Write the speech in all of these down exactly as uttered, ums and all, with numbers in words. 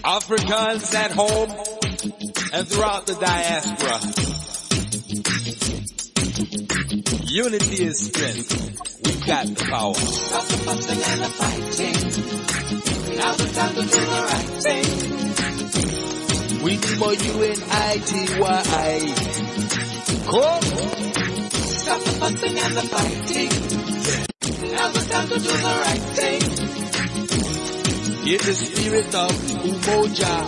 Africans at home and throughout the diaspora. Unity is strength. We got the power. Stop the fussing and the fighting. Now's the time to do the right thing. We need more U N I T Y. Come. Stop the fussing and the fighting. Now's the time to do the right thing. In the spirit of Umoja,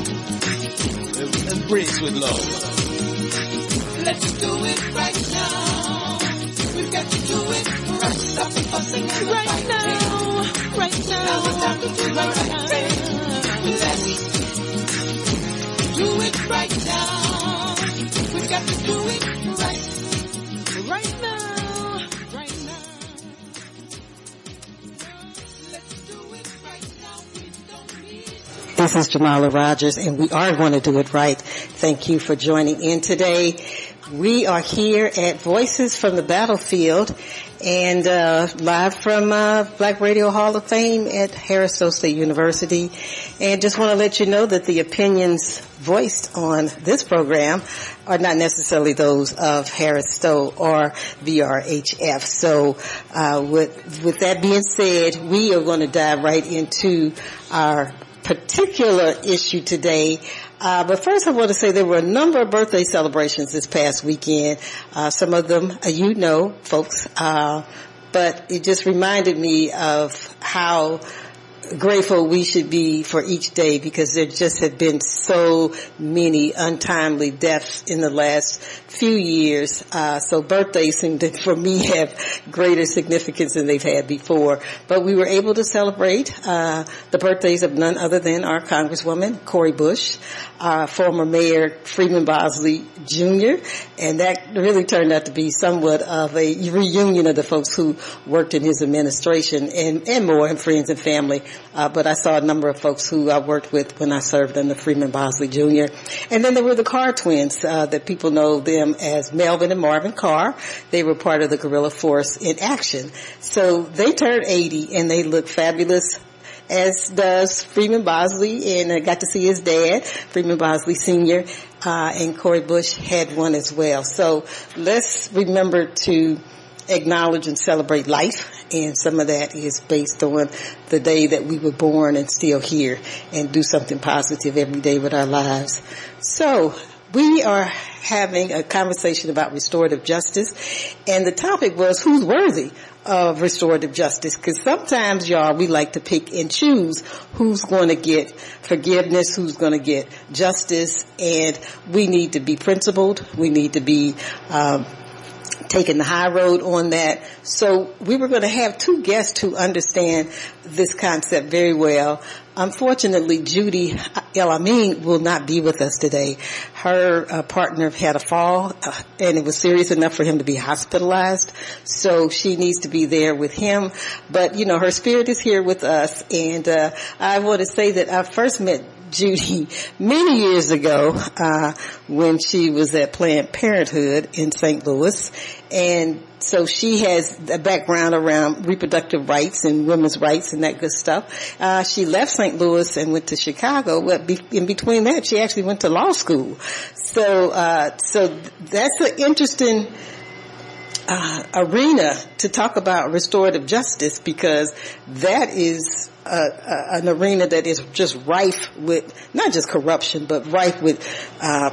embrace with love. Let's do it right now. We've got to do it right. Stop the fussing and the right fighting. Now, right now, now's the time to do the right now. thing. Let's do it right now. We've got to do it right. Right now, right now. Let's do it right now. We don't need. This is Jamala Rogers, and we are going to do it right. Thank you for joining in today. We are here at Voices from the Battlefield and uh live from uh Black Radio Hall of Fame at Harris Stowe State University. And just want to let you know that the opinions voiced on this program are not necessarily those of Harris Stowe or V R H F. So uh with with that being said, we are going to dive right into our particular issue today. Uh, but first I want to say there were a number of birthday celebrations this past weekend. Uh, some of them, uh, you know, folks, uh, but it just reminded me of how grateful we should be for each day, because there just have been so many untimely deaths in the last few years. Uh, so birthdays seem to, for me, have greater significance than they've had before. But we were able to celebrate uh the birthdays of none other than our Congresswoman, Cori Bush, uh former Mayor Freeman Bosley Junior And that really turned out to be somewhat of a reunion of the folks who worked in his administration and, and more, and friends and family. Uh, but I saw a number of folks who I worked with when I served under Freeman Bosley Junior And then there were the Carr twins, uh, that people know them as Melvin and Marvin Carr. They were part of the guerrilla force in action. So they turned eighty and they look fabulous, as does Freeman Bosley, and I got to see his dad, Freeman Bosley Senior, uh, and Cori Bush had one as well. So let's remember to acknowledge and celebrate life, and some of that is based on the day that we were born and still here, and do something positive every day with our lives. So we are having a conversation about restorative justice, and the topic was who's worthy of restorative justice, because sometimes, y'all, we like to pick and choose who's going to get forgiveness, who's going to get justice, and we need to be principled. We need to be um taking the high road on that. So we were going to have two guests who understand this concept very well. Unfortunately, Judy El Amin will not be with us today. Her uh, partner had a fall, uh, and it was serious enough for him to be hospitalized. So she needs to be there with him. But, you know, her spirit is here with us. And uh, I want to say that I first met Judy many years ago, uh, when she was at Planned Parenthood in Saint Louis. And so she has a background around reproductive rights and women's rights and that good stuff. Uh, she left Saint Louis and went to Chicago, but be, in between that, she actually went to law school. So, uh, so that's an interesting uh, arena to talk about restorative justice, because that is Uh, uh, an arena that is just rife with not just corruption, but rife with uh,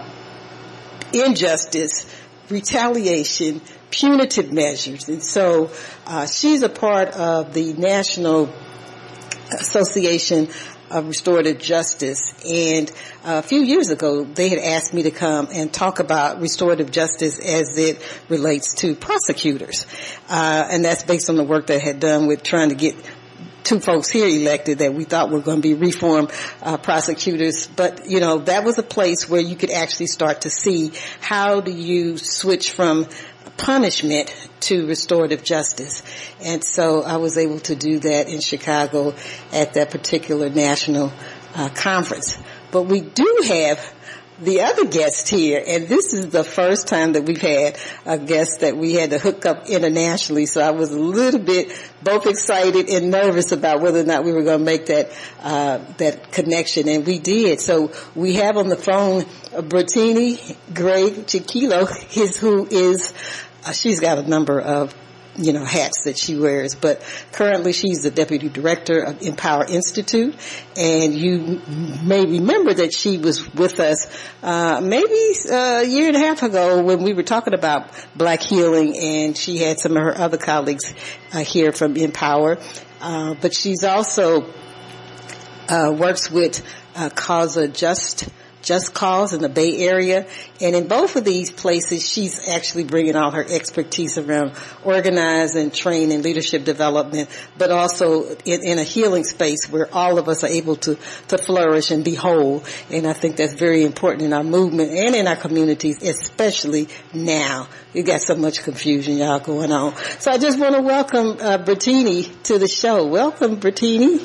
injustice, retaliation, punitive measures. And so uh, she's a part of the National Association of Restorative Justice, and uh, a few years ago they had asked me to come and talk about restorative justice as it relates to prosecutors, uh, and that's based on the work that I had done with trying to get two folks here elected that we thought were going to be reformed uh, prosecutors. But, you know, that was a place where you could actually start to see how do you switch from punishment to restorative justice. And so I was able to do that in Chicago at that particular national uh, conference. But we do have the other guest here, and this is the first time that we've had a guest that we had to hook up internationally, so I was a little bit both excited and nervous about whether or not we were going to make that uh that connection, and we did. So we have on the phone uh, Brittany Gray Chiquilo, his who is uh, she's got a number of you know, hats that she wears, but currently she's the deputy director of Empower Institute, and you may remember that she was with us, uh, maybe a year and a half ago when we were talking about Black healing, and she had some of her other colleagues, uh, here from Empower, uh, but she's also, uh, works with, uh, Causa Just, Just Cause in the Bay Area, and in both of these places she's actually bringing all her expertise around organizing, training, leadership development, but also in, in a healing space where all of us are able to to flourish and be whole. And I think that's very important in our movement and in our communities, especially now. We got so much confusion, y'all, going on. So I just want to welcome uh, Brittany to the show. Welcome, Brittany.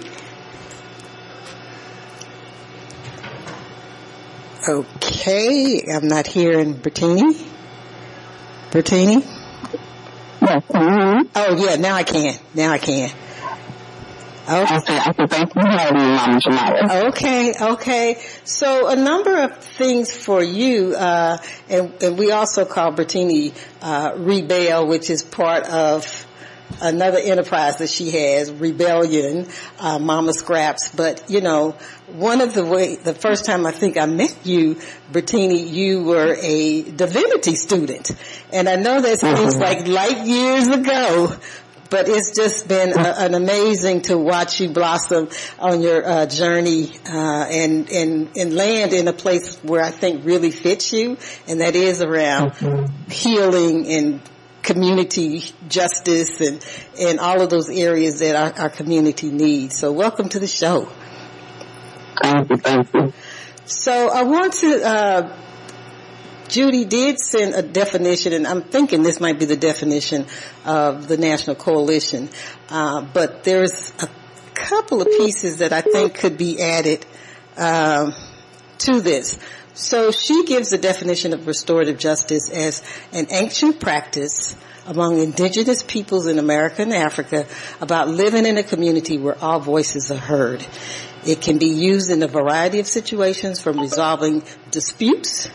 Okay, I'm not hearing Brittany. Brittany? Yes, can you hear me? Oh yeah, now I can. Now I can. Okay. Okay, I can thank you for having me, Mama Jamila. Okay, okay. So a number of things for you, uh, and, and we also call Brittany, uh, Rebel, which is part of another enterprise that she has, Rebellion, uh, Mama Scraps. But, you know, one of the way, the first time I think I met you, Brittany, you were a divinity student. And I know that seems like light years ago, but it's just been a, an amazing to watch you blossom on your uh, journey, uh, and, and, and land in a place where I think really fits you, and that is around mm-hmm. healing and community justice and, and all of those areas that our, our community needs. So welcome to the show. Thank you, thank you. So I want to, uh, Judy did send a definition, and I'm thinking this might be the definition of the National Coalition, uh, but there's a couple of pieces that I think could be added, um, to this. So she gives the definition of restorative justice as an ancient practice among indigenous peoples in America and Africa about living in a community where all voices are heard. It can be used in a variety of situations, from resolving disputes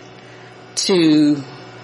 to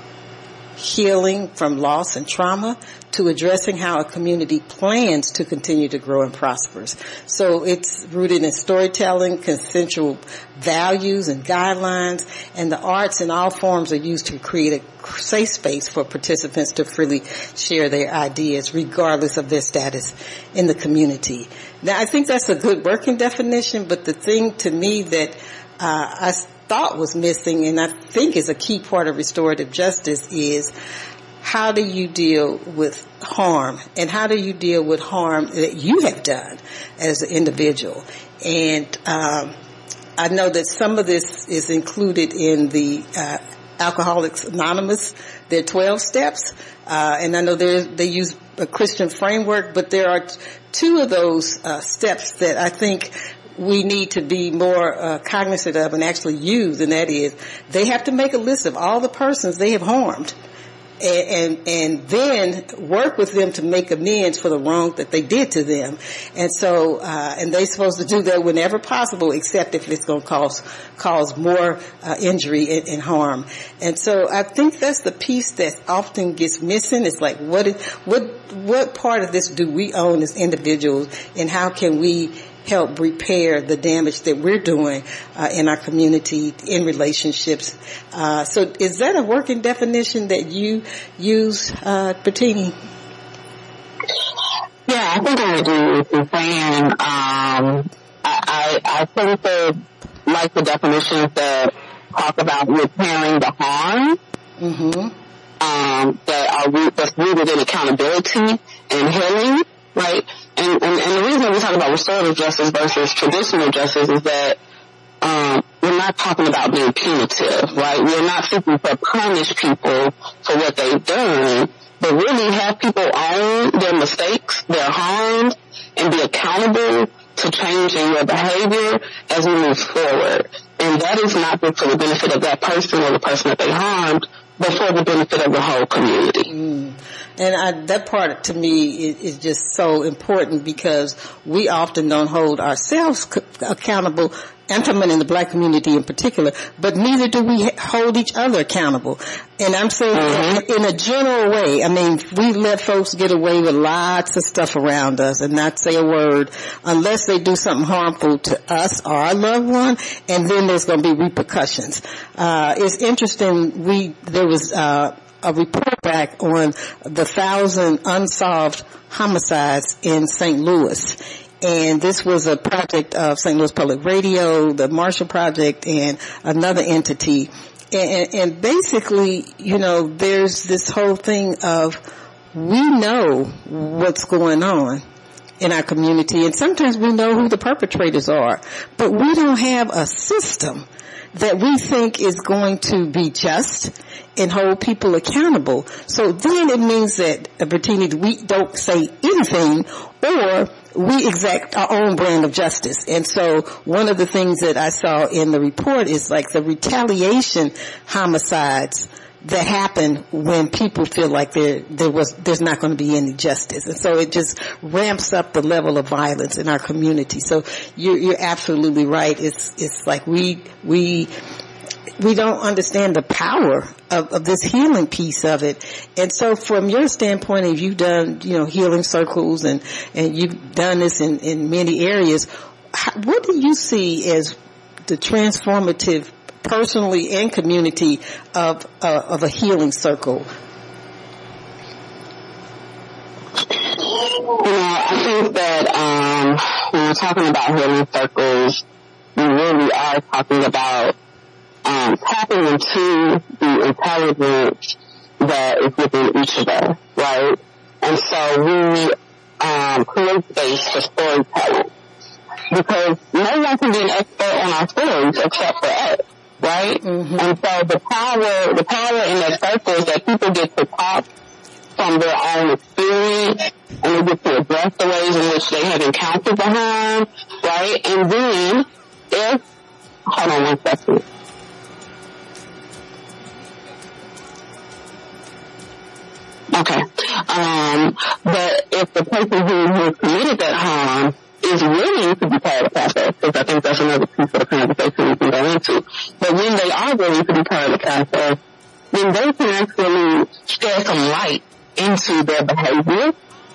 healing from loss and trauma to addressing how a community plans to continue to grow and prosper. So it's rooted in storytelling, consensual values and guidelines, and the arts in all forms are used to create a safe space for participants to freely share their ideas regardless of their status in the community. Now, I think that's a good working definition, but the thing to me that uh, I thought was missing, and I think is a key part of restorative justice, is how do you deal with harm, and how do you deal with harm that you have done as an individual? And um, I know that some of this is included in the uh, Alcoholics Anonymous, their twelve steps, uh, and I know they use a Christian framework, but there are two of those uh, steps that I think we need to be more uh, cognizant of and actually use, and that is they have to make a list of all the persons they have harmed, and, and, and then work with them to make amends for the wrong that they did to them. And so, uh, and they're supposed to do that whenever possible, except if it's going to cause, cause more, uh, injury and, and harm. And so I think that's the piece that often gets missing. It's like, what is, what, what part of this do we own as individuals, and how can we help repair the damage that we're doing uh, in our community, in relationships. Uh, so is that a working definition that you use, uh, Brittany? Yeah, I think I agree with you saying. Um, I, I, I think that, like the definitions that talk about repairing the harm, mm-hmm. um, that are root, that's rooted in accountability and healing, right? And, and, and the reason we talk about restorative justice versus traditional justice is that um, we're not talking about being punitive, right? We're not seeking to punish people for what they've done, but really have people own their mistakes, their harms, and be accountable to changing their behavior as we move forward. And And that is not just for the benefit of that person or the person that they harmed, but for the benefit of the whole community. Mm. And I, that part to me is, is just so important because we often don't hold ourselves c- accountable. I'm talking about in the black community in particular, but neither do we hold each other accountable. And I'm saying mm-hmm. in, in a general way, I mean, we let folks get away with lots of stuff around us and not say a word unless they do something harmful to us or our loved one, and then there's going to be repercussions. Uh, it's interesting, we, there was, uh, a report back on the thousand unsolved homicides in Saint Louis. And this was a project of Saint Louis Public Radio, the Marshall Project, and another entity. And, and basically, you know, there's this whole thing of we know what's going on in our community, and sometimes we know who the perpetrators are, but we don't have a system that we think is going to be just and hold people accountable. So then it means that, uh, Bertini, we don't say anything or we exact our own brand of justice. And so one of the things that I saw in the report is like the retaliation homicides that happen when people feel like there there was there's not going to be any justice, and so it just ramps up the level of violence in our community. So you're, you're absolutely right. It's it's like we we we don't understand the power of, of this healing piece of it. And so from your standpoint, if you've done you know healing circles and and you've done this in in many areas, how, what do you see as the transformative, personally and community, of uh, of a healing circle? You know, I think that um, when we're talking about healing circles, we really are talking about um, tapping into the intelligence that is within each of us, right? And so we um, create space for storytelling, because no one can be an expert on our stories except for us. Right? Mm-hmm. And so the power, the power in that circle is that people get to talk from their own experience, and they get to address the ways in which they have encountered the harm, right? And then, if, hold on one second. Okay. Um, but if the person who has committed that harm is willing to be part of the process, because I think that's another piece of the conversation we can go into. But when they are willing to be part of the process, then they can actually shed some light into their behavior,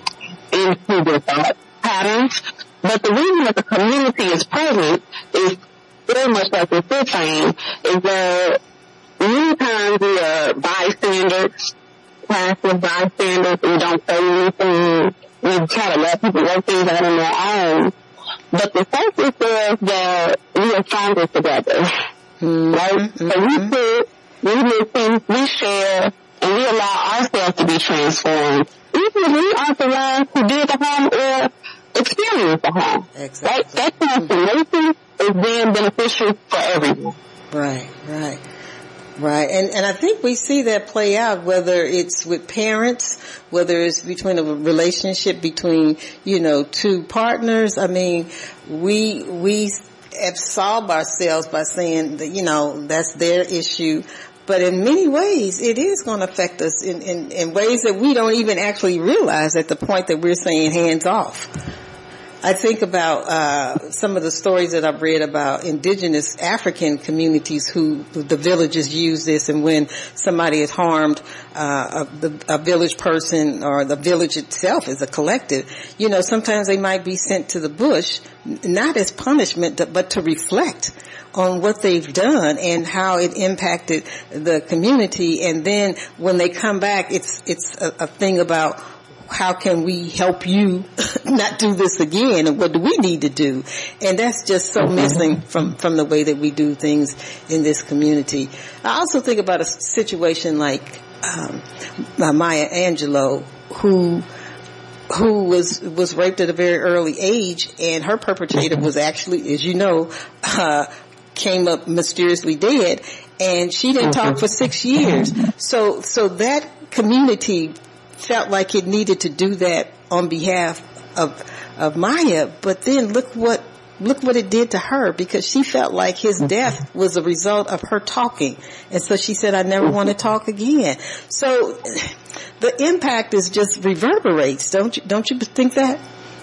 into their thought patterns. But the reason that the community is present is very much like what you're saying, is that many times we are bystanders, passive bystanders, and don't say anything. We try to let people work things out on their own. But the fact is that we are stronger together. Mm-hmm. Right? Mm-hmm. So we sit, we listen, we share, and we allow ourselves to be transformed. Even if we aren't the ones who did the harm or experience the harm. Exactly. Right? That transformation is then beneficial for everyone. Right, right. Right, and and I think we see that play out, whether it's with parents, whether it's between a relationship between, you know, two partners. I mean, we we absolve ourselves by saying that, you know, that's their issue. But in many ways, it is going to affect us in, in, in ways that we don't even actually realize at the point that we're saying hands off. I think about uh some of the stories that I've read about indigenous African communities who the villages use this, and when somebody is harmed, uh a, the, a village person or the village itself is a collective, you know, sometimes they might be sent to the bush, not as punishment, but to reflect on what they've done and how it impacted the community. And then when they come back, it's it's a, a thing about how can we help you not do this again, and what do we need to do? And that's just so missing from, from the way that we do things in this community. I also think about a situation like um, Maya Angelou, who who was was raped at a very early age, and her perpetrator was actually, as you know, uh, came up mysteriously dead, and she didn't talk for six years. So so that community felt like it needed to do that on behalf of of Maya, but then look what look what it did to her, because she felt like his death was a result of her talking. And so she said, I never want to talk again. So the impact is just reverberates. Don't you, don't you think that?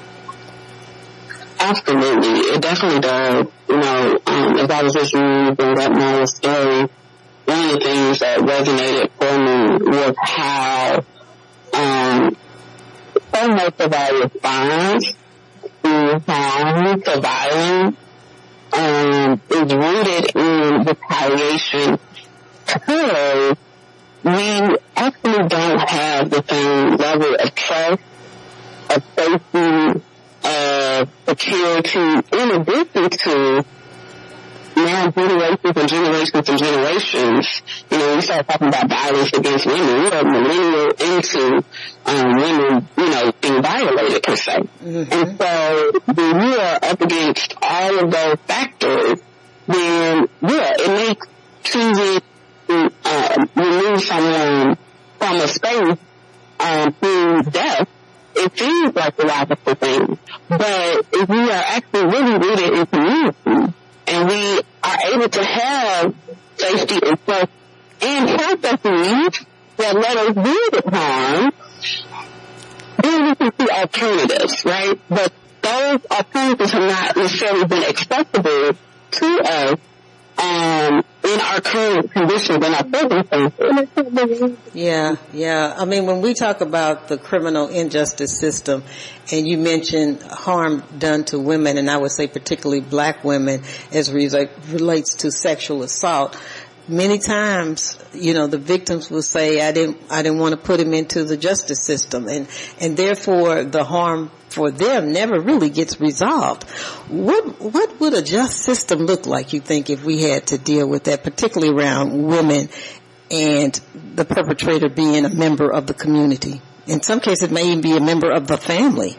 Absolutely. It definitely does. You know, um, as I was listening to that man's story, one of the things that resonated for me was how, um, so much of our response to harm, to violence, um, is rooted in retaliation, because we actually don't have the same level of trust, of safety, of security, in addition to now generations and generations and generations. You know, we start talking about violence against women. We are millennial into um, women, you know, being violated per se. Mm-hmm. And so when you are up against all of those factors, then yeah, it makes choosing to uh, remove someone from a space um, through death, it seems like a logical thing. But if we are actually really rooted in community, and we are able to have safety and trust and processes that let us deal with harm, then we can see alternatives, right? But those alternatives have not necessarily been accessible to us um, in our current conditions and our circumstances. Yeah, yeah. I mean, when we talk about the criminal injustice system, and you mentioned harm done to women, and I would say particularly black women as it relates to sexual assault, many times, you know, the victims will say, I didn't, I didn't want to put him into the justice system, and, and therefore the harm for them never really gets resolved. What, what would a just system look like, you think, if we had to deal with that, particularly around women and the perpetrator being a member of the community? In some cases, it may even be a member of the family.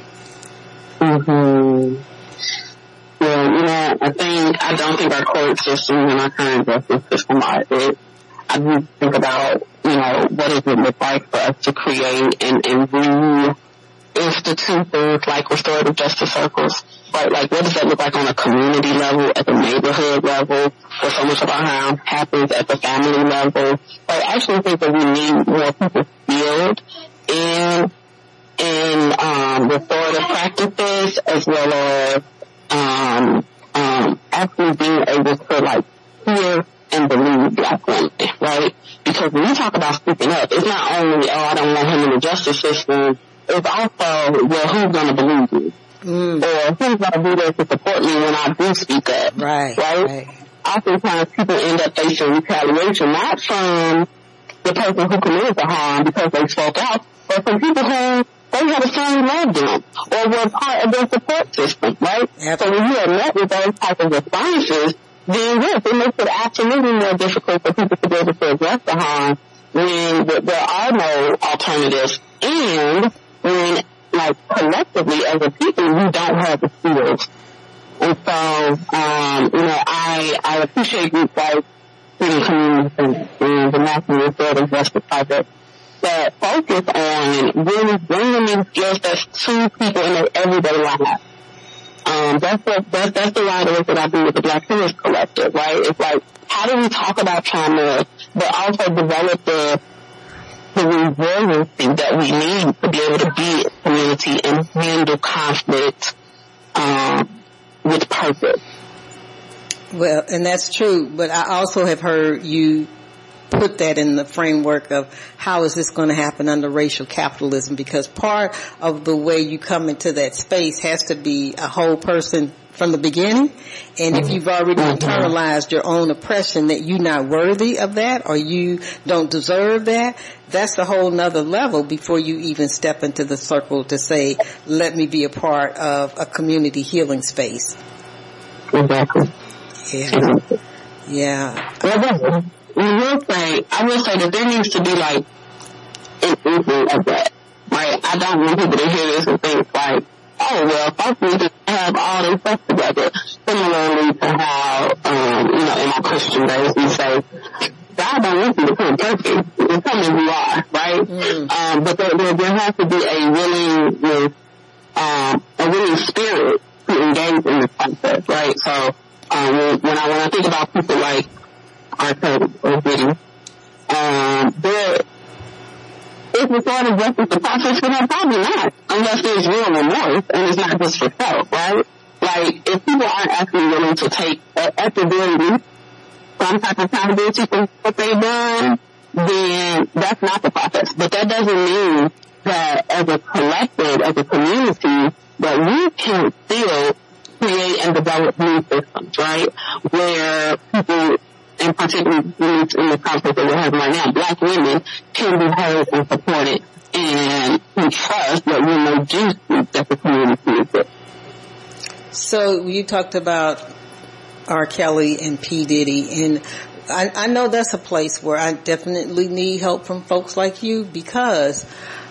Mm-hmm. Well, you know, I think, I don't think our court system and our current justice system are it. I do think about, you know, what does it look like for us to create and, and re-institute like restorative justice circles, right? Like, what does that look like on a community level, at the neighborhood level, where so much of our harm happens at the family level? I actually think that we need more people skilled in, in, um, restorative practices, as well as, um, um, actually being able to, like, hear and believe black women, right? Because when you talk about speaking up, it's not only, oh, I don't want him in the justice system, it's also, well, who's gonna believe me? Mm. Or who's gonna be there to support me when I do speak up? Right, right? right. Oftentimes people end up facing retaliation, not from the person who committed the harm because they spoke out, but from people who they had a family who loved them or were part of their support system, right? Absolutely. So when you are met with those types of responses, then yes, it makes it absolutely more difficult for people to be able to address the harm when there are no alternatives, and when, like, collectively as a people, we don't have the skills. And so, um, you know, I, I appreciate groups like Freedom Community and, and the National Restorative Justice Project that focus on really bringing these skill sets to people in their everyday lives. Um, that's the, that's, that's the line of work that I do with the Black Feminist Collective, right? It's like, how do we talk about trauma, but also develop the, the resiliency that we need to be able to be a community and handle conflict, um, with purpose. Well, and that's true, but I also have heard you put that in the framework of how is this going to happen under racial capitalism, because part of the way you come into that space has to be a whole person from the beginning. And if you've already internalized your own oppression that you're not worthy of that or you don't deserve that, that's a whole nother level before you even step into the circle to say, let me be a part of a community healing space. Exactly. Yeah. Yeah. Well, we will say, I will say that there needs to be like an inkling of that, right? I don't want people to hear this and think like, oh, well, folks need to have all their stuff together. Similarly to how, um, you know, in our Christian days, we say, God don't want you to come perfect. You're coming, you are, right? Mm. Um, but there, there, there has to be a willingness, um, a willing spirit to engage in this process, right? So, um, when I, when I think about people like R. Kelly or Diddy, um, they're, is restorative justice the process for them? Probably not, unless there's real remorse and it's not just for self, right? Like, if people aren't actually willing to take, at the very least, some type of accountability for what they've done, then that's not the process. But that doesn't mean that as a collective, as a community, that we can still create and develop new systems, right? Where people, in particular in the conflict that we're having right now, black women can be heard and supported and can trust that we may do speak that the community exists. So you talked about R. Kelly and P. Diddy, and I, I know that's a place where I definitely need help from folks like you, because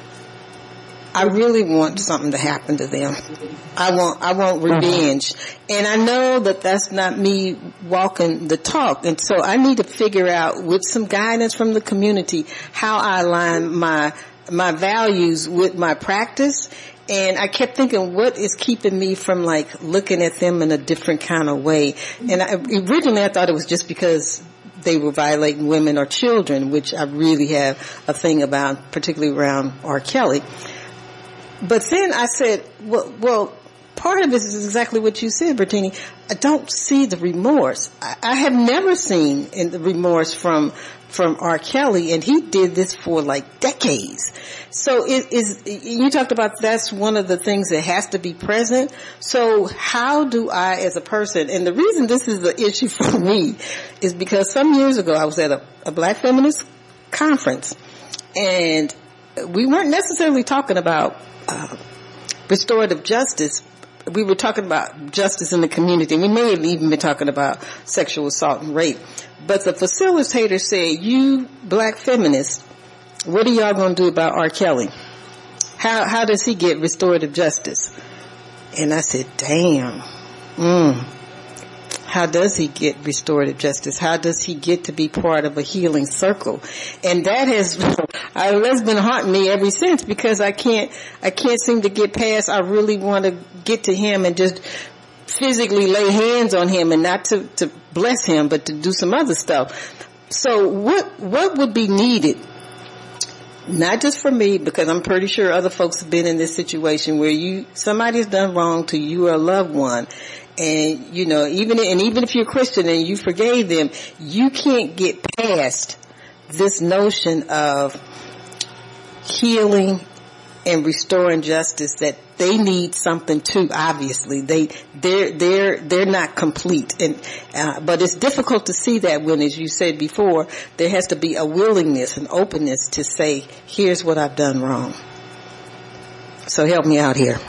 I really want something to happen to them. I want, I want revenge. And I know that that's not me walking the talk. And so I need to figure out, with some guidance from the community, how I align my, my values with my practice. And I kept thinking, what is keeping me from like looking at them in a different kind of way? And I, originally I thought it was just because they were violating women or children, which I really have a thing about, particularly around R. Kelly. But then I said, well, well, part of it is exactly what you said, Bertini. I don't see the remorse. I, I have never seen in the remorse from from R. Kelly, and he did this for like decades. So it is, you talked about that's one of the things that has to be present. So how do I, as a person, and the reason this is the issue for me is because some years ago I was at a, a black feminist conference, and we weren't necessarily talking about uh, restorative justice. We were talking about justice in the community. We may have even been talking about sexual assault and rape. But the facilitator said, you black feminists, what are y'all going to do about R. Kelly? How how does he get restorative justice? And I said, damn. Mm. How does he get restorative justice? How does he get to be part of a healing circle? And that has, uh, that's been haunting me ever since, because I can't, I can't seem to get past, I really want to get to him and just physically lay hands on him, and not to, to bless him, but to do some other stuff. So what, what would be needed? Not just for me, because I'm pretty sure other folks have been in this situation where you, somebody's done wrong to you or a loved one. And, you know, even, and even if you're Christian and you forgave them, you can't get past this notion of healing and restoring justice, that they need something too, obviously. They, they're, they're, they're not complete. And, uh, but it's difficult to see that when, as you said before, there has to be a willingness and openness to say, here's what I've done wrong. So help me out here.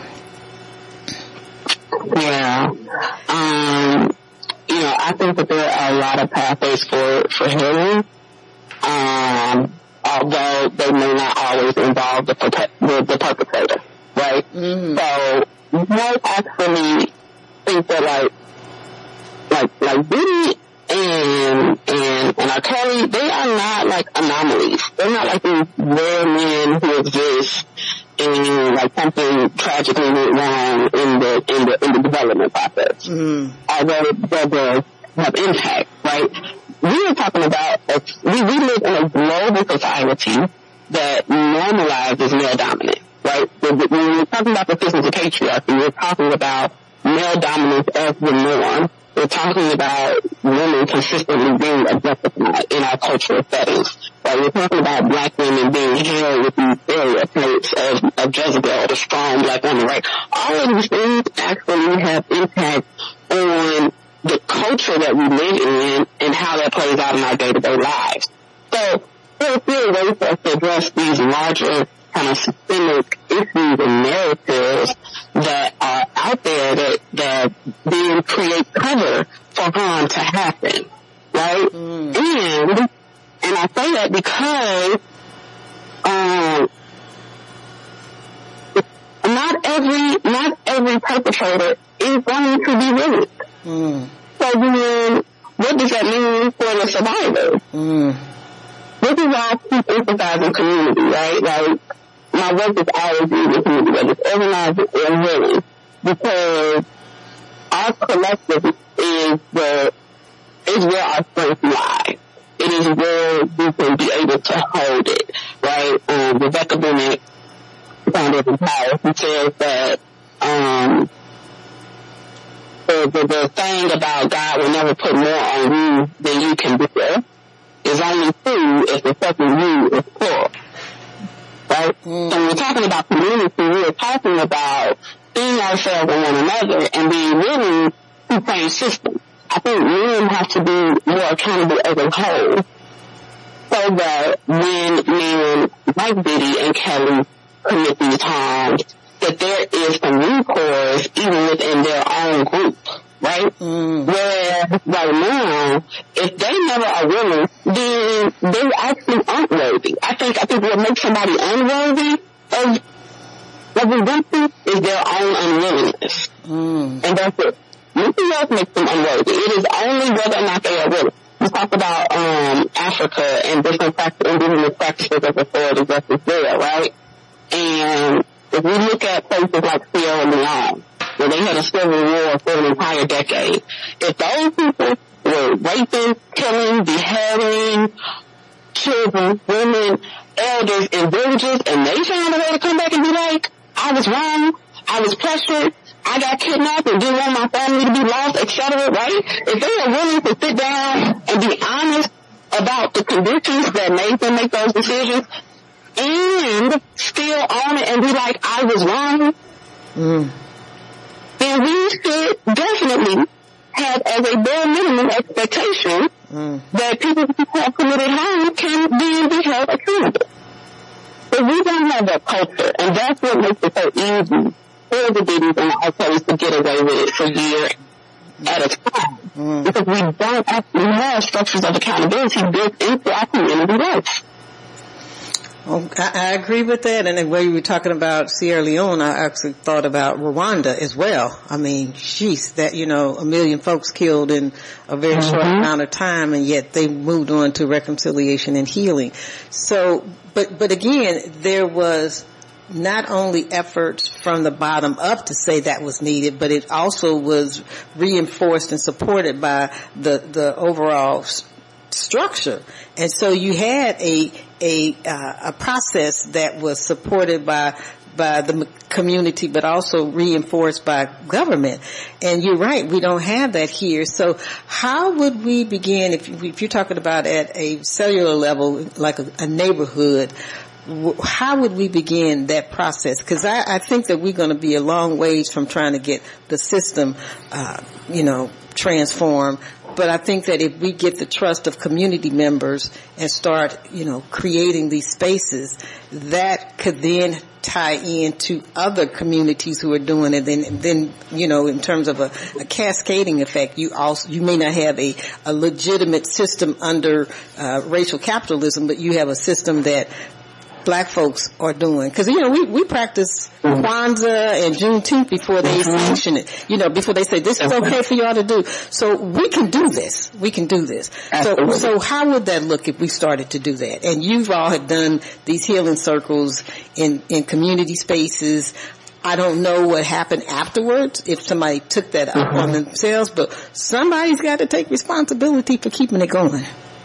Yeah. Um, you know, I think that there are a lot of pathways for, for healing. Um, although they may not always involve the, the, the perpetrator, right? Mm-hmm. So, I actually think that like, like, like Diddy and, and, and R. Kelly, they are not like anomalies. They're not like these rare men who exist and like something tragically went wrong in the, in the, in the development process. Mm-hmm. Although they does have impact, right? We are talking about, a, we, we live in a global society that normalizes male dominance, right? When we're talking about the systems of patriarchy, we're talking about male dominance as the norm. We're talking about women consistently being objectified in our cultural settings. Right? We're talking about black women being held with these stereotypes of, of Jezebel, the strong black woman, right? All of these things actually have impact on the culture that we live in and how that plays out in our day-to-day lives. So there's still ways for us to address these larger kind of systemic issues and narratives that are out there that, that then create cover for harm to happen, right? Mm. And, and I say that because, um, not every, not every perpetrator is going to be willing. Mm. So then, what does that mean for the survivors? Mm. This is all keep emphasizing community, right? Like, my work is always in the community, whether it's organized or willing, because our collective is the, is where our strength lies. It is where we can be able to hold it, right? Um, Rebecca Bennett, founder of Empower, who says that, um, the, the, the thing about God will never put more on you than you can bear is only true if the second you is full. Right? Mm. So when we're talking about community, we're talking about seeing ourselves and one another and being willing to change systems. I think men have to be more accountable as a whole so that when men like Biddy and Kelly commit these harms, that there is some recourse even within their own group, right? Mm. Where right now, if they never are willing, then they actually aren't worthy. I think I think what makes somebody unworthy of of redemption is their own unwillingness, mm. and that's it. Nothing else makes them unworthy. It is only whether or not they are willing. We talk about um Africa and different practices, indigenous practices of authority justice there, right? And if we look at places like Sierra Leone, where they had a civil war for an entire decade, if those people were raping, killing, beheading children, women, elders in villages, and they found a way to come back and be like, I was wrong, I was pressured, I got kidnapped and didn't want my family to be lost, et cetera, right? If they are willing to sit down and be honest about the conditions that made them make those decisions, and still own it and be like, I was wrong, mm. then we should definitely have as a bare minimum expectation mm. that people who have committed harm can then be held accountable. But we don't have that culture, and that's what makes it so easy for the Biddies and the R. Kellys to get away with it for years at a time. Mm. Because we don't actually have structures of accountability built into our community life. Oh, I, I agree with that. And the way you were talking about Sierra Leone, I actually thought about Rwanda as well. I mean, jeez, that, you know, a million folks killed in a very mm-hmm. short amount of time, and yet they moved on to reconciliation and healing. So, but, but again, there was not only efforts from the bottom up to say that was needed, but it also was reinforced and supported by the, the overall structure. And so you had a a uh, a process that was supported by by the community, but also reinforced by government. And you're right, we don't have that here. So how would we begin, if, you, if you're talking about at a cellular level, like a, a neighborhood, how would we begin that process? Because I, I think that we're going to be a long ways from trying to get the system, uh, you know, transformed. But I think that if we get the trust of community members and start, you know, creating these spaces, that could then tie into other communities who are doing it. And then, you know, in terms of a, a cascading effect, you also, you may not have a, a legitimate system under uh, racial capitalism, but you have a system that black folks are doing. Because, you know, we, we practice Kwanzaa and Juneteenth before they sanction it. You know, before they say, this is okay for y'all to do. So we can do this. We can do this. So, so how would that look if we started to do that? And you've all have done these healing circles in, in community spaces. I don't know what happened afterwards, if somebody took that up mm-hmm. on themselves, but somebody's got to take responsibility for keeping it going.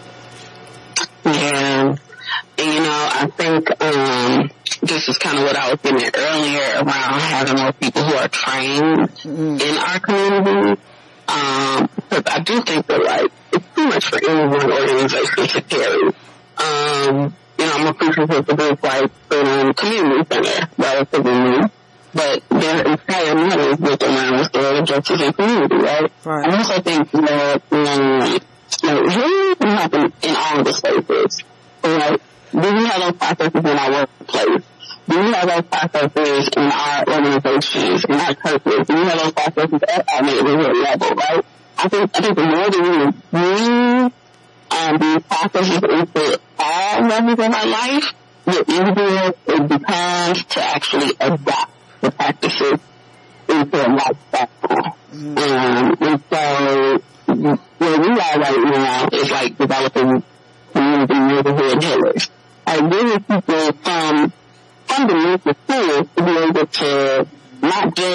Yeah. And, you know, I think um this is kind of what I was getting at earlier around having more people who are trained mm-hmm. in our community. Um, because I do think that, like, it's too much for any one organization to carry. Um, you know, I'm appreciative of groups like the Community Center, relatively new, but their entire mission is built around restorative justice and community, right? Right. I also think that, you know, you know, healing can happen in all of the spaces. Right? Do we have those processes in our workplace? Do we have those processes in our organizations, in our churches? Do we have those processes at our neighborhood level, right? I think, I think the more that we bring um, these processes into all levels of our life, the easier it becomes to actually adopt the practices into a lifestyle. Mm-hmm. Um, and so, where we are right now is like developing community neighborhood healers. I really people from fundamental schools to be able to not just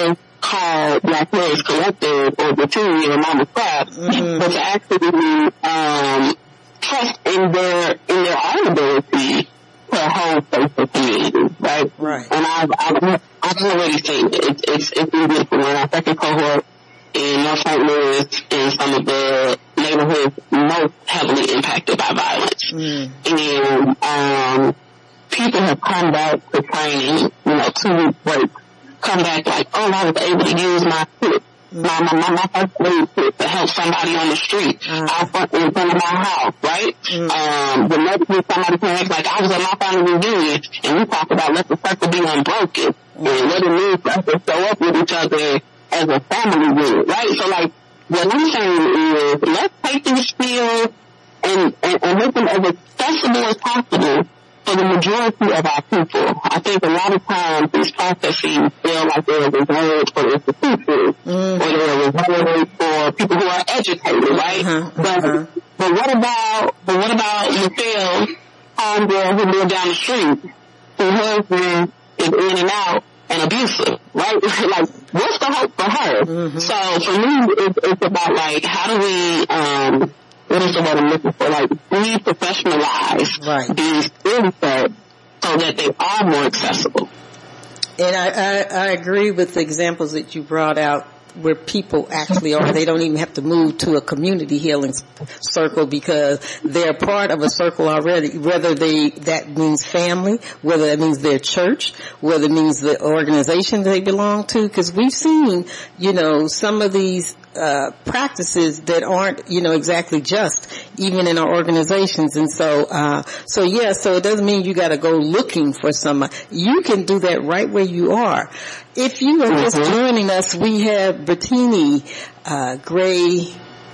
called Black Rose Collective or the Two or Mama Crab, mm-hmm. but to actually um, trust in their in their own ability to hold space for community, right? Right. And I've I've, I've already seen it. It's it's it's been beautiful. In our second cohort in North Saint Louis, in some of the neighborhoods most heavily impacted by violence, mm. and um, people have come back to training, you know, two week break. Come back like, oh, I was able to use my kit, my my my, my first aid kit to help somebody on the street, mm. out front in front of my house, right? Mm. Um, the next week somebody came like, I was at my family reunion, and we talked about let the circle be unbroken, mm. and what it means for us to show up with each other as a family unit, right? So like, what I'm saying is, let's take these skills and, and, and make them as accessible as possible for the majority of our people. I think a lot of times these processes feel like they're reserved for institutions, mm-hmm. or they're reserved for people who are educated, right? Mm-hmm. But, mm-hmm. but what about, but what about Michelle, homegirl who lived down the street, whose husband is in and out and abusive, right? Like, what's the hope for her? Mm-hmm. So for me, it's, it's about like, how do we, um, what is the word I'm looking for? Like, we professionalize right. these skill sets so that they are more accessible. And I, I, I agree with the examples that you brought out where people actually are. They don't even have to move to a community healing circle because they're part of a circle already, whether they, that means family, whether that means their church, whether it means the organization they belong to, because we've seen, you know, some of these Uh, practices that aren't, you know, exactly just, even in our organizations. And so, uh, so yeah, so it doesn't mean you gotta go looking for somebody. You can do that right where you are. If you are just joining us, we have Bettini, uh, Gray,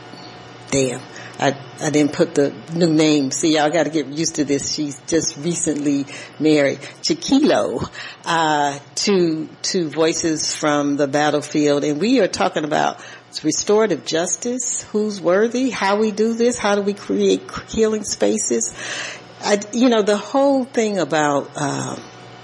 damn, I, I didn't put the new name. See, y'all gotta get used to this. She's just recently married. Chiquilo, uh, to, to Voices from the Battlefield. And we are talking about restorative justice, who's worthy, how we do this, how do we create healing spaces. I, you know, the whole thing about um,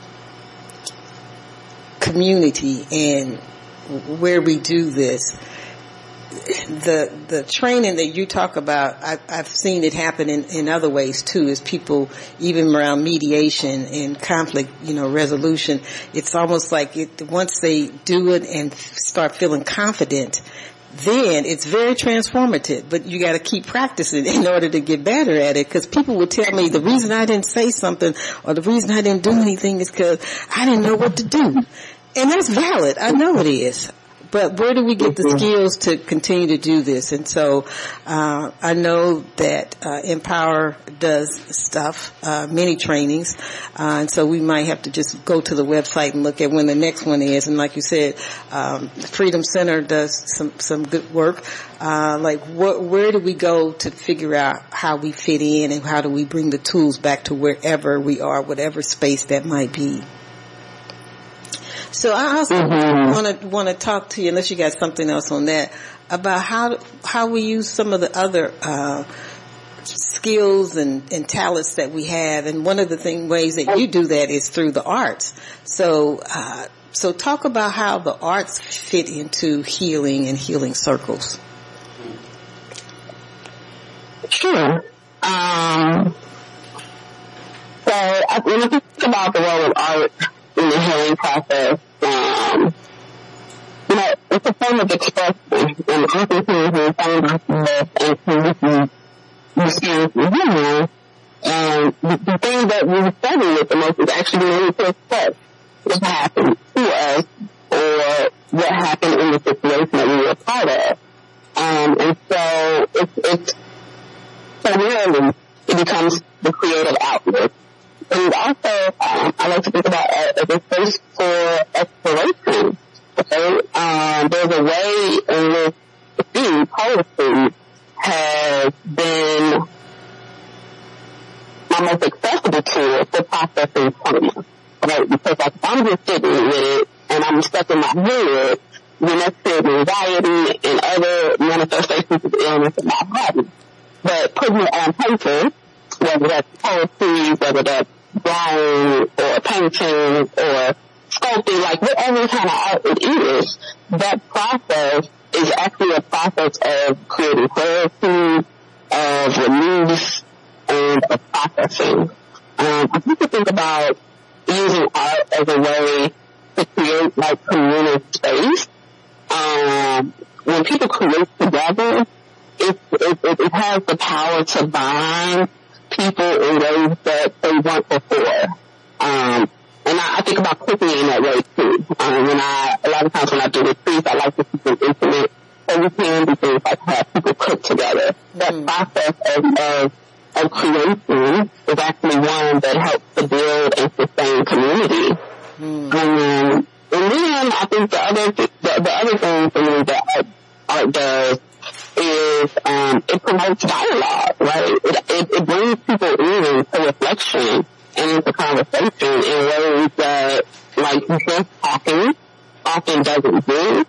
community and where we do this, the the training that you talk about, I, I've seen it happen in, in other ways too, is people, even around mediation and conflict, you know, resolution, it's almost like it, once they do it and start feeling confident, then it's very transformative, but you got to keep practicing in order to get better at it. Because people would tell me the reason I didn't say something or the reason I didn't do anything is because I didn't know what to do, and that's valid. I know it is. But where do we get the skills to continue to do this? And so uh I know that uh Empower does stuff, uh many trainings, uh and so we might have to just go to the website and look at when the next one is. And like you said, um Freedom Center does some some good work. Uh like what where do we go to figure out how we fit in, and how do we bring the tools back to wherever we are, whatever space that might be? So I also mm-hmm. want to want to talk to you, unless you got something else on that, about how how we use some of the other uh skills and, and talents that we have. And one of the thing ways that you do that is through the arts. So uh so talk about how the arts fit into healing and healing circles. Sure. Um. So I, when you think about the role of art in the healing process, um, you know, it's a form of expression, and oftentimes we find ourselves and community experiences healing, and the, the thing that we struggle with the most is actually being able to express what happened to us, or what happened in the situation that we were a part of. Um, and so it's, it's, primarily, it becomes the creative outlet. And also, um, I like to think about it as a space for exploration. Okay? Um, there's a way in which the poetry has been my most accessible tool for processing trauma. Right? Because like, if I'm just sitting with it and I'm stuck in my head, then that's creating anxiety and other manifestations of illness in my body. But putting it on paper, whether that's poetry, whether that's drawing or painting or sculpting, like whatever kind of art it is, that process is actually a process of creating clarity, of release, and of processing. Um, I think to think about using art as a way to create like communal space. Um, when people create together, it, it, it has the power to bind people in ways that they weren't before. Um, and I, I think about cooking in that way too. Um, when I, a lot of times when I do retreats, I like to keep them intimate, so we can do things like have people cook together. Mm-hmm. That process of, of, of creation is actually one that helps to build and sustain community. Mm-hmm. Um, and then I think the other, th- the, the other thing for me that art, art does is, um, it promotes dialogue, right? It, it, it brings people in to reflection and into conversation in ways that, like, just talking often doesn't do.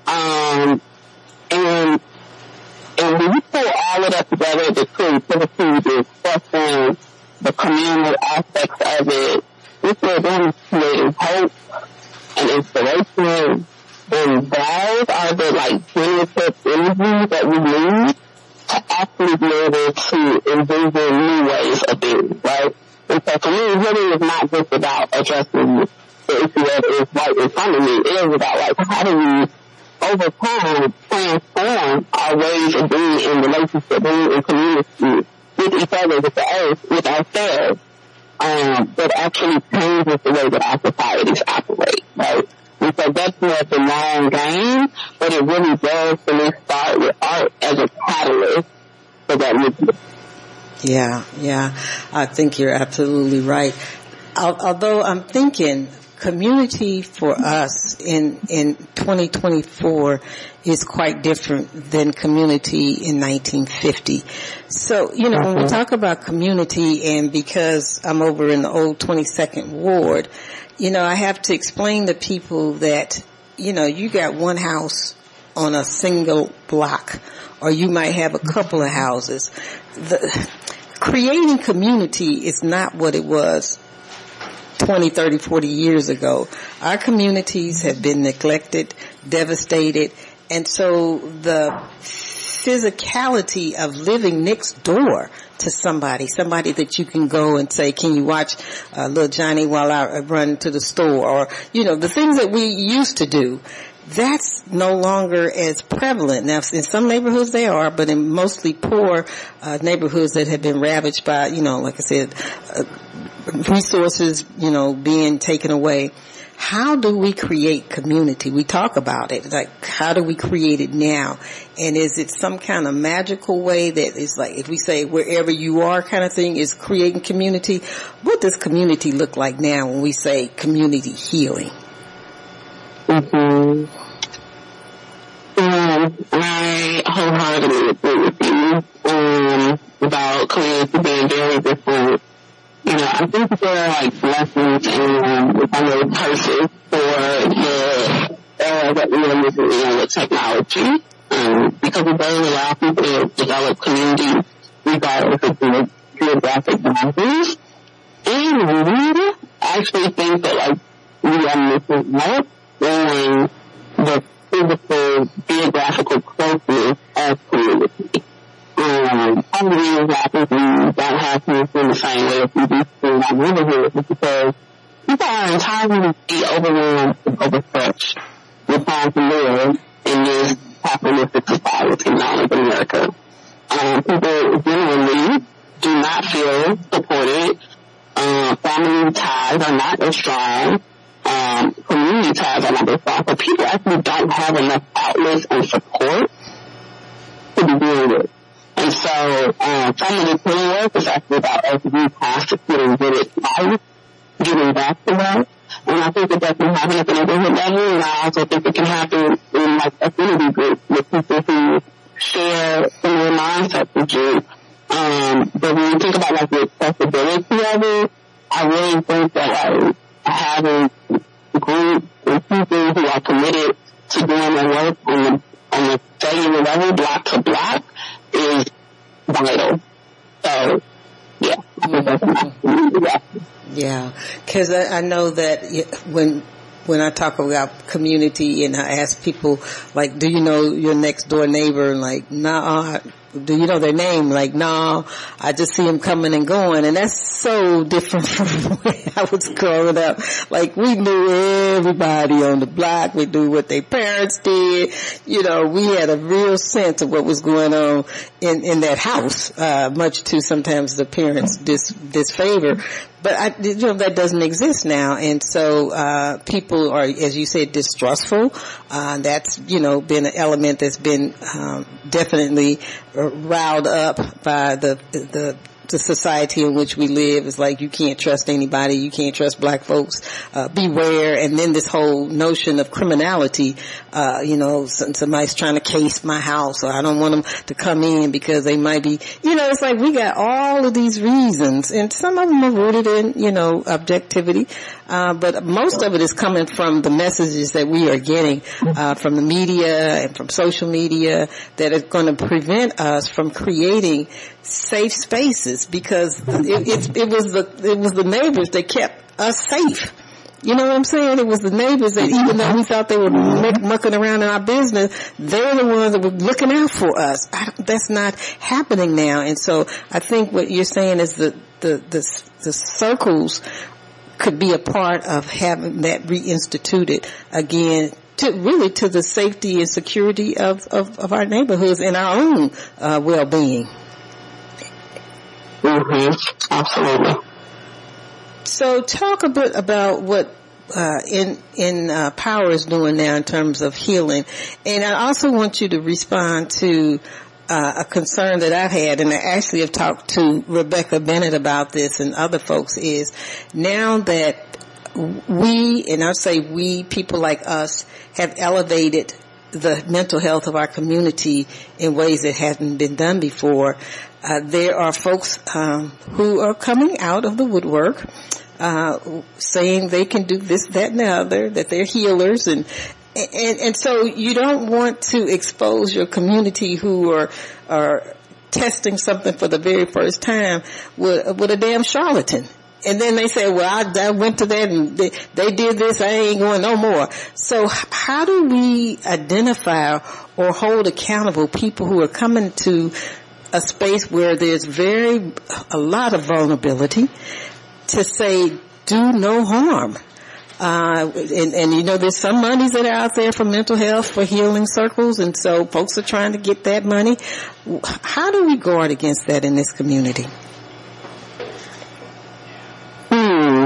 Um, and, and when you pull all of that together, the creativity, the expression, the communal aspects of it, this will then create hope and inspiration. And those are the, like, generative energies that we need to actually be able to envision new ways of being, right? And so for me, really it's not just about addressing the issue that is right in front of me. It is about, like, how do we, over time, transform our ways of being in relationship, being in community, with each other, with the earth, with ourselves, um, that actually changes the way that our societies operate, right? And so that's more of a long game, but it really does for me start with art as a catalyst for that movement. Yeah, yeah. I think you're absolutely right. Although I'm thinking community for us in, in twenty twenty-four is quite different than community in nineteen fifty. So, you know, mm-hmm. when we talk about community, and because I'm over in the old twenty-second ward, you know, I have to explain to people that, you know, you got one house on a single block, or you might have a couple of houses. The, creating community is not what it was twenty, thirty, forty years ago. Our communities have been neglected, devastated, and so the physicality of living next door to somebody, somebody that you can go and say, can you watch uh, little Johnny while I run to the store? Or, you know, the things that we used to do, that's no longer as prevalent. Now, in some neighborhoods they are, but in mostly poor uh, neighborhoods that have been ravaged by, you know, like I said, uh, resources, you know, being taken away. How do we create community? We talk about it. Like, how do we create it now? And is it some kind of magical way that is like, if we say wherever you are kind of thing is creating community? What does community look like now when we say community healing? Mm-hmm. Um, I wholeheartedly agree with you um, about community being very different. You know, I think there are like blessings and I know curses for the era that we are living in with technology, um, because it does allow people to develop communities regardless of the geographic boundaries. And we actually think that like we are missing out on the physical geographical closeness of community. Um, one of the reasons why I think we don't have community in the same way as we do in our neighborhoods is because people are entirely overwhelmed and overstretched with trying to live in this capitalistic society known as America. Um, people genuinely do not feel supported. Um, family ties are not as strong. Um, community ties are not as strong. So people actually don't have enough outlets and support to be dealing with. And so, um, some of the healing work is actually about us reconstituting what it's like, getting back to that. And I think that that can happen at the neighborhood level, and I also think it can happen in, like, affinity groups with people who share similar mindsets with you. Um, but when you think about, like, the accessibility of it, I really think that, like, having groups and people who are committed to doing their work on the, on the cellular level, block to block, is vital. So, yeah, I think that's an absolute. Yeah, because I, I know that when when I talk about community and I ask people, like, do you know your next door neighbor? And like, nah. Do you know their name? Like, no, I just see them coming and going. And that's so different from when I was growing up. Like, we knew everybody on the block. We knew what their parents did. You know, we had a real sense of what was going on in, in that house, uh, much to sometimes the parents' dis, disfavor. But I, you know, that doesn't exist now. And so, uh, people are, as you said, distrustful. Uh, that's, you know, been an element that's been, um, definitely riled up by the, the, the society in which we live. It's like you can't trust anybody, you can't trust black folks, uh, beware. And then this whole notion of criminality, uh, you know, somebody's trying to case my house, or I don't want them to come in because they might be, you know, it's like we got all of these reasons, and some of them are rooted in, you know, objectivity, uh, but most of it is coming from the messages that we are getting, uh, from the media and from social media that are going to prevent us from creating safe spaces, because it, it, it was the, it was the neighbors that kept us safe. You know what I'm saying? It was the neighbors that, even though we thought they were mucking around in our business, they're the ones that were looking out for us. I, that's not happening now. And so I think what you're saying is that the, the, the circles could be a part of having that reinstituted again, to really to the safety and security of, of, of our neighborhoods and our own, uh, well-being. Mm-hmm. Absolutely. So talk a bit about what uh in in uh Power is doing now in terms of healing. And I also want you to respond to uh a concern that I've had, and I actually have talked to Rebecca Bennett about this and other folks, is now that we, and I say we, people like us, have elevated the mental health of our community in ways that haven't been done before. Uh, there are folks um, who are coming out of the woodwork, uh, saying they can do this, that, and the other, that they're healers, and and and so you don't want to expose your community who are are testing something for the very first time with with a damn charlatan. And then they say, well, I, I went to that and they, they did this, I ain't going no more. So how do we identify or hold accountable people who are coming to a space where there's very, a lot of vulnerability, to say, do no harm? Uh, and, and you know, there's some monies that are out there for mental health, for healing circles, and so folks are trying to get that money. How do we guard against that in this community? Hmm.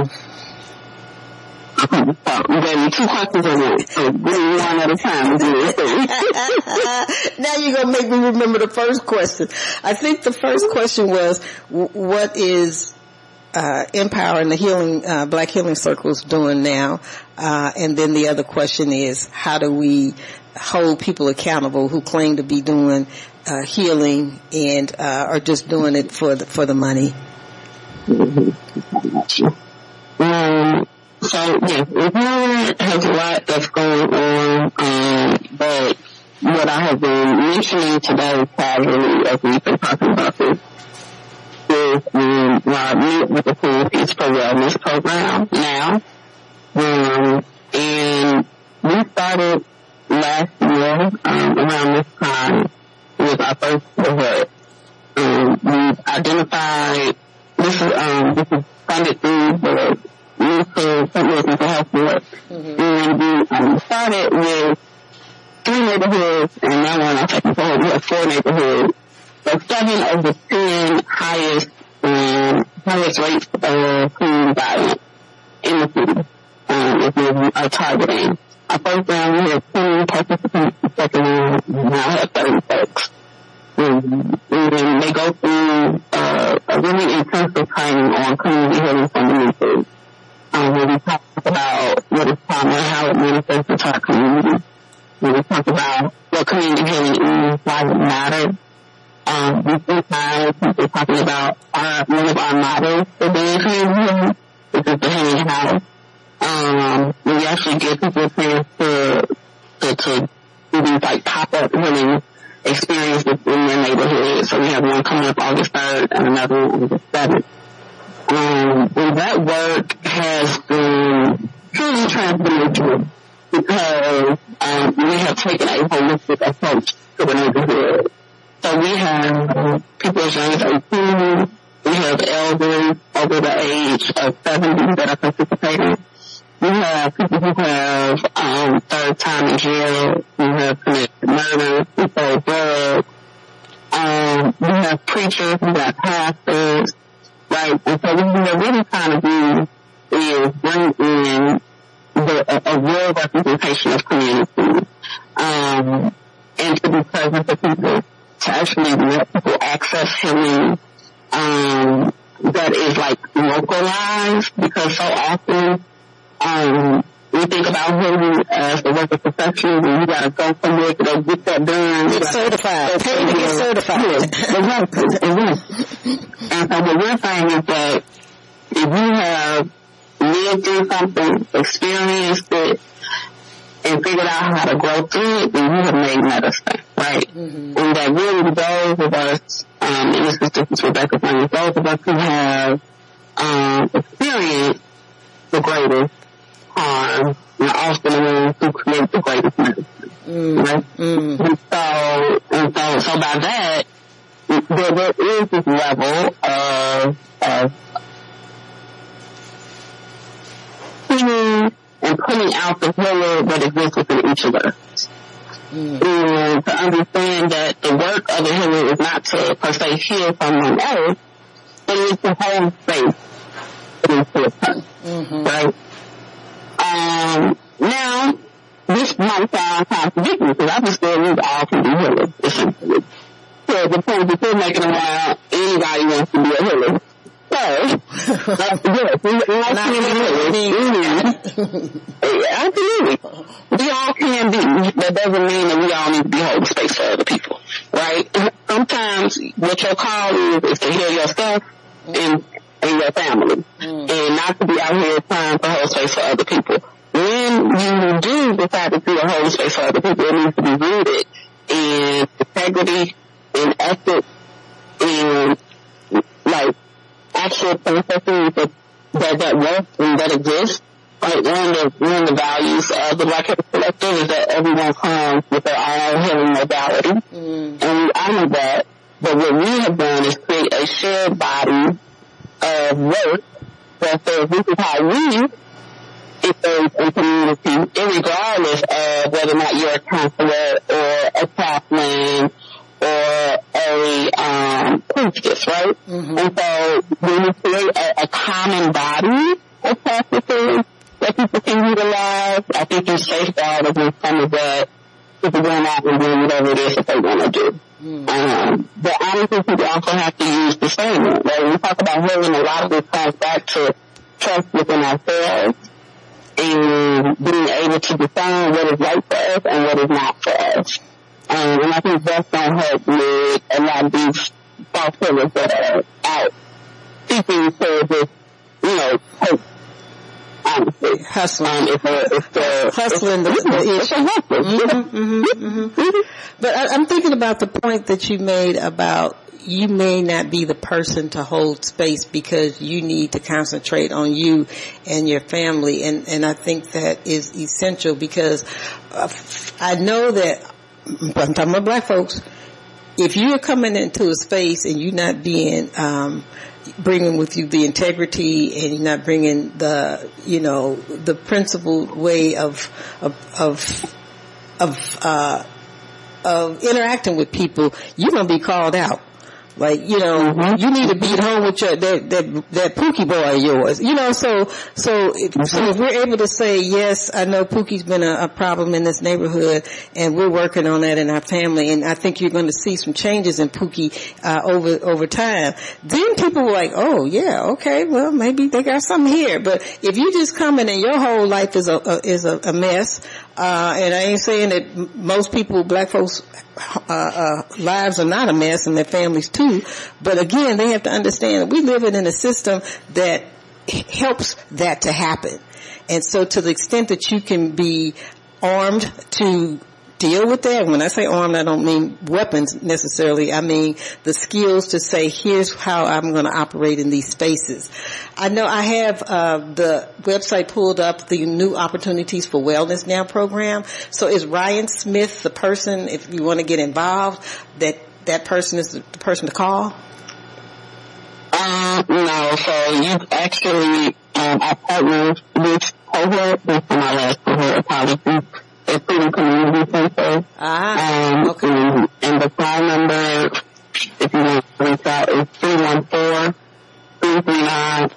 You gave me two questions on that, so really one at a time. Now you're going to make me remember the first question. I think the first question was, what is uh Empower and the healing, uh Black Healing Circles doing now? Uh and then the other question is, how do we hold people accountable who claim to be doing uh healing and uh are just doing it for the, for the money? Um, so, yeah, Empower has a lot that's going on, um, but what I have been mentioning today casually as we've been talking about this is, um, well, I meet with the Full Peace for Wellness program now, um, and we started last year, um, around this time, with our first cohort. Um, we've identified, this is, um, this is funded through the Youth Mental Health Board, mm-hmm. and we um, started with three neighborhoods, and now we're on our second cohort. We have four neighborhoods. So seven of the ten highest, um, highest rates of teen violence in the city, um, is what we are targeting. Our first round, we had twenty participants. The second round, we now have thirty folks. Um, and they go through uh, a really intensive training on community healing fundamentals. Um, where we talk about what is trauma and how it manifests into our community. Where we talk about what community healing is, why it matters. Um, we sometimes people talking about our, one of our models for being community healing, which is the healing house. Um, we actually give people a chance to, to, to do these like pop-up healing experiences in their neighborhood. So we have one coming up August third and another one August seventh. Um, and that work has been truly transformational because um, we have taken a holistic approach to the neighborhood. So we have people as young as eighteen, we have elders over the age of seventy that are participating. We have people who have um, third time in jail, who have committed murder, who sold drugs. Um, we have preachers, we have pastors, right? And so what we're really trying to do is bring in the, a, a real representation of community, um, and to be present for people, to actually let people access healing, um, that is like localized, because so often, um, we think about healing as the work of professionals, and you gotta go somewhere to go get that done. Get certified. Pay to get certified. Yeah, exactly, exactly. And so what we're saying is that if you have lived through something, experienced it, and figured out how to grow through it, then you have made medicine, right? Mm-hmm. And that really those of us, um, and this is just as Rebecca saying, those of us who have um, experienced the greatest harm and often the ones who create the greatest medicine, mm-hmm. right? Mm-hmm. And so, and so, so by that, there, there is this level of, of healing and pulling out the healer that exists within each of us. Mm. And to understand that the work of the healer is not to, per se, heal someone else, but it's to hold space into a person, mm-hmm. right? Um, now, this might sound contradictory, because I just feel we all can be healers, essentially. So the point that you're making around, anybody wants to be a healer. So, uh, yes, we, we all can be healers. Mm-hmm. Absolutely. We all can be. That doesn't mean that we all need to be holding space for other people, right? Sometimes what your call is is to heal yourself and, and your family, mm. and not to be out here trying to hold space for other people. When you do decide to be a holding space for other people, it needs to be rooted in integrity, in ethics, in like actual processes that that, that work and that exist. Like one of the one of the values of the Black History Collective is that everyone comes with their own healing modality, mm. and we honor that. But what we have done is create a shared body of work that says this is how we engage in community, regardless of whether or not you're a counselor or a chaplain or a um priestess, right? Mm-hmm. And so when we create a, a common body of practices that people can utilize, I think you safeguard against some of that people going out and doing whatever it is that they want to do. Mm-hmm. Um, but I think people also have to use discernment. Right? When we talk about healing, a lot of this comes back to trust within ourselves and being able to discern what is right for us and what is not for us. Um, and I think that's going to help with a lot of these false healers that are out seeking to just, you know, hope. Honestly. Hustling. Um, it's a, it's a, Hustling it's, the, the issue. It's a hustle. Mm-hmm, mm-hmm, mm-hmm. But I, I'm thinking about the point that you made about you may not be the person to hold space because you need to concentrate on you and your family. And, and I think that is essential because uh, I know that, I'm talking about black folks, if you're coming into a space and you're not being, um, bringing with you the integrity and you're not bringing the, you know, the principled way of, of, of, of, uh, of interacting with people, you're going to be called out. Like, you know, mm-hmm. you need to be at home with your, that, that, that Pookie boy of yours. You know, so, so if, mm-hmm. so if we're able to say, yes, I know Pookie's been a, a problem in this neighborhood and we're working on that in our family, and I think you're going to see some changes in Pookie, uh, over, over time. Then people were like, oh yeah, okay, well maybe they got something here. But if you just come in and your whole life is a, a is a, a mess, uh, and I ain't saying that most people, black folks, uh, uh, lives are not a mess and their families too. But again, they have to understand that we live in a system that helps that to happen. And so to the extent that you can be armed to deal with that. When I say armed, I don't mean weapons necessarily. I mean the skills to say, here's how I'm going to operate in these spaces. I know I have uh the website pulled up, the New Opportunities for Wellness Now program. So is Ryan Smith the person, if you want to get involved, that that person is the person to call? Um, no, so you actually, um, I partnered with Cohort, this is my last cohort of policy, the Freedom Community Center. Ah, um, okay. And, and the phone number, if you want to reach out, is three one four, three three nine,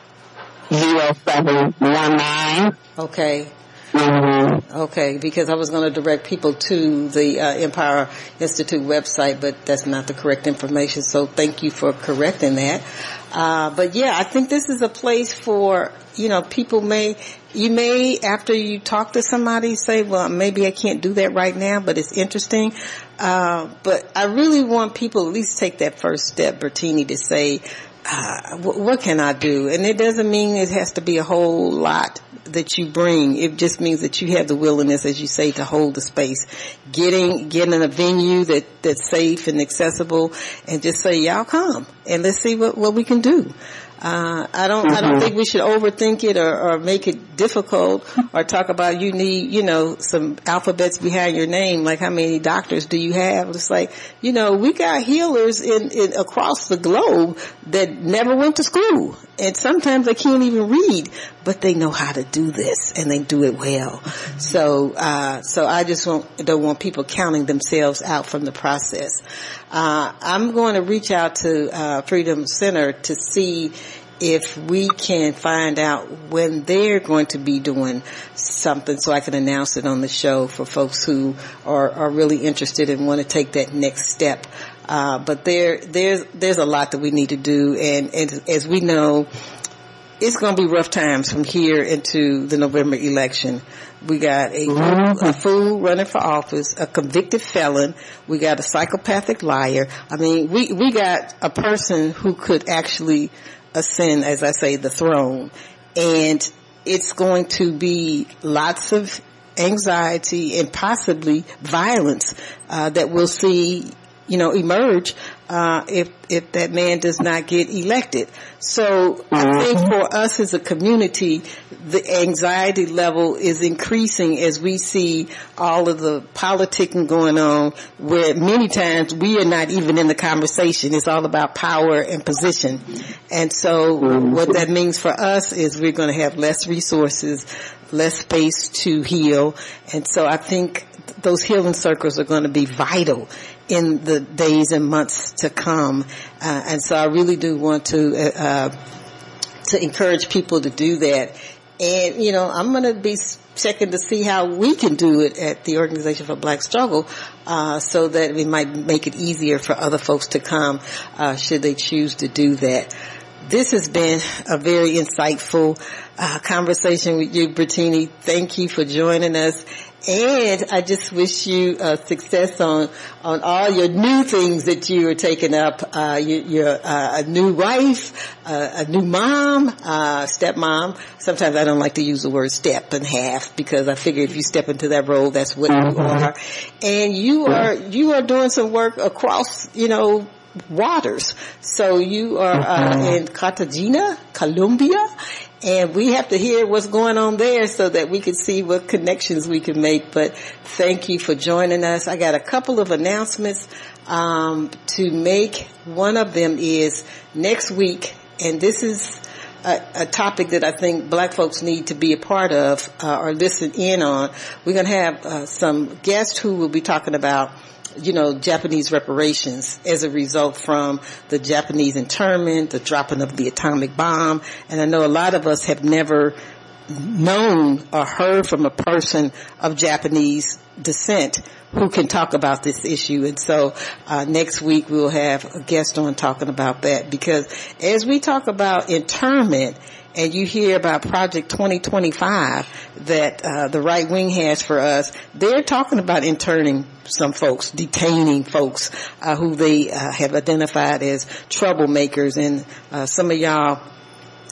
zero seven one nine. Okay. Mm-hmm. Okay, because I was going to direct people to the uh, Empire Institute website, but that's not the correct information, so thank you for correcting that. Uh, but yeah, I think this is a place for, you know, people may, you may, after you talk to somebody, say, well, maybe I can't do that right now, but it's interesting. Uh, but I really want people at least take that first step, Bertini, to say, uh, what, what can I do? And it doesn't mean it has to be a whole lot that you bring. It just means that you have the willingness, as you say, to hold the space. Getting, getting a venue that, that's safe and accessible, and just say, y'all come and let's see what, what we can do. Uh, I don't, I don't think we should overthink it or, or make it difficult or talk about you need, you know, some alphabets behind your name. Like how many doctors do you have? It's like, you know, we got healers in, in across the globe that never went to school. And sometimes they can't even read, but they know how to do this and they do it well. So, uh, so I just want, don't want people counting themselves out from the process. Uh, I'm going to reach out to, uh, Freedom Center to see if we can find out when they're going to be doing something so I can announce it on the show for folks who are, are really interested and want to take that next step. Uh, but there, there's, there's a lot that we need to do. And, and as we know, it's going to be rough times from here into the November election. We got a, a fool running for office, a convicted felon. We got a psychopathic liar. I mean, we, we got a person who could actually ascend, as I say, the throne. And it's going to be lots of anxiety and possibly violence, uh, that we'll see, you know, emerge, uh, if, if that man does not get elected. So I think for us as a community, the anxiety level is increasing as we see all of the politicking going on, where many times we are not even in the conversation. It's all about power and position. And so what that means for us is we're going to have less resources, less space to heal. And so I think those healing circles are going to be vital in the days and months to come. Uh, and so I really do want to, uh, to encourage people to do that. And, you know, I'm going to be checking to see how we can do it at the Organization for Black Struggle, uh, so that we might make it easier for other folks to come, uh, should they choose to do that. This has been a very insightful, uh, conversation with you, Bertini. Thank you for joining us. And I just wish you uh, success on on all your new things that you are taking up. Uh, you, you're uh, a new wife, uh, a new mom, uh, stepmom. Sometimes I don't like to use the word step and half, because I figure if you step into that role, that's what you are. And you are you are doing some work across, you know, waters. So you are uh, in Cartagena, Colombia. And we have to hear what's going on there so that we can see what connections we can make. But thank you for joining us. I got a couple of announcements um, to make. One of them is next week, and this is a, a topic that I think black folks need to be a part of, uh, or listen in on. We're going to have uh, some guests who will be talking about, you know, Japanese reparations as a result from the Japanese internment, the dropping of the atomic bomb. And I know a lot of us have never known or heard from a person of Japanese descent who can talk about this issue. And so uh next week we'll have a guest on talking about that, because as we talk about internment, and you hear about Project twenty twenty-five that uh the right wing has for us, they're talking about interning some folks, detaining folks uh who they uh, have identified as troublemakers. And uh some of y'all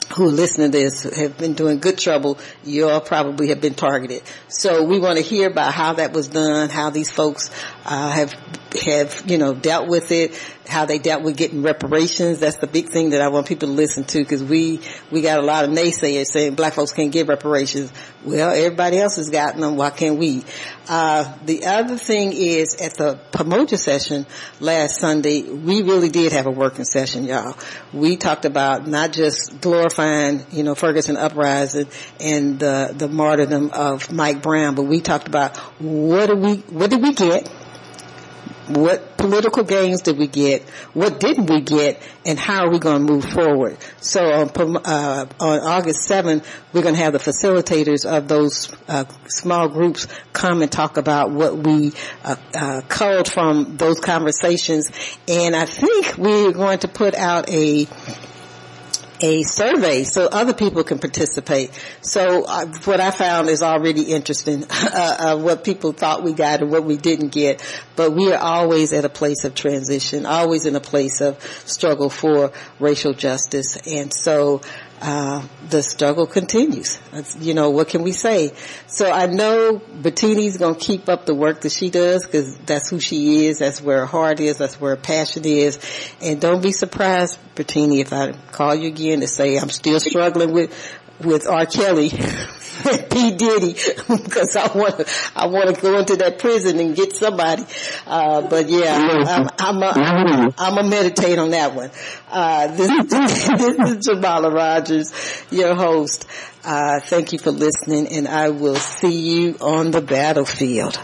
who listen to this have been doing good trouble. You all probably have been targeted. So we want to hear about how that was done, how these folks uh, have have you know dealt with it, how they dealt with getting reparations. That's the big thing that I want people to listen to, because we we got a lot of naysayers saying black folks can't get reparations. Well, everybody else has gotten them. Why can't we? Uh, the other thing is, at the Pamoja session last Sunday, we really did have a working session, y'all. We talked about not just glorifying, you know, Ferguson Uprising and the, the martyrdom of Mike Brown, but we talked about what did we, what did we get? What political gains did we get? What didn't we get? And how are we going to move forward? So on, uh, on August seventh, we're going to have the facilitators of those uh, small groups come and talk about what we uh, uh, culled from those conversations. And I think we're going to put out a a survey so other people can participate. So uh, what I found is already interesting, uh, uh, what people thought we got and what we didn't get. But we are always at a place of transition, always in a place of struggle for racial justice. And so uh the struggle continues. You know, what can we say? So I know Bettini's going to keep up the work that she does, because that's who she is. That's where her heart is. That's where her passion is. And don't be surprised, Bettini, if I call you again to say I'm still struggling with with R. Kelly, P. Diddy, because I want to, I want to go into that prison and get somebody. Uh, but yeah, I'm, I'm a, I'm a meditate on that one. Uh, this, this is Jamala Rogers, your host. Uh, thank you for listening, and I will see you on the battlefield.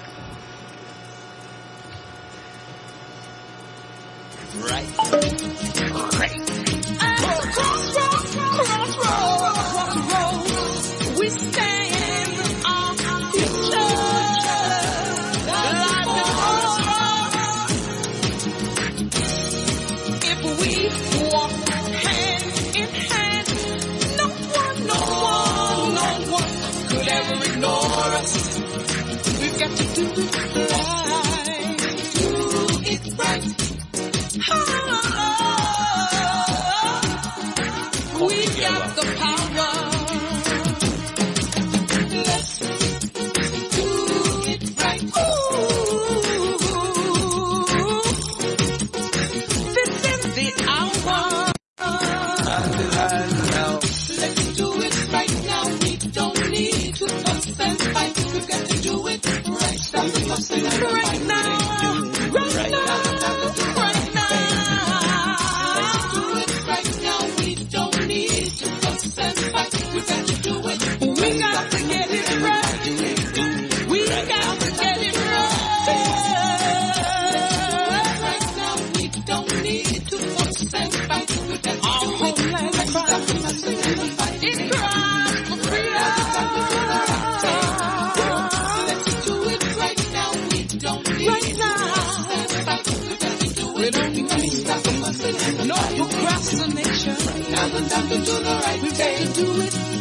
Right. Right. We've got to do it right. Do it right. Oh, we got the power. Let's do it right. Ooh, this is the hour. Let's do it right now. We don't need to fuss and fight. We've got to do it right. Stop the fussing and right now. Right now. Right now. Let's do it right now. We don't need to fuss and fight. We've got to do it. We got to get it right. We got to get it right. Right now. We don't need to fuss and fight. We've got to do it. Stop the fussing and fight. It cries for freedom. Let's do it right now. We don't need right now. We don't need to stop the fussing. No procrastination. Now the time to do the right thing. We got to do it.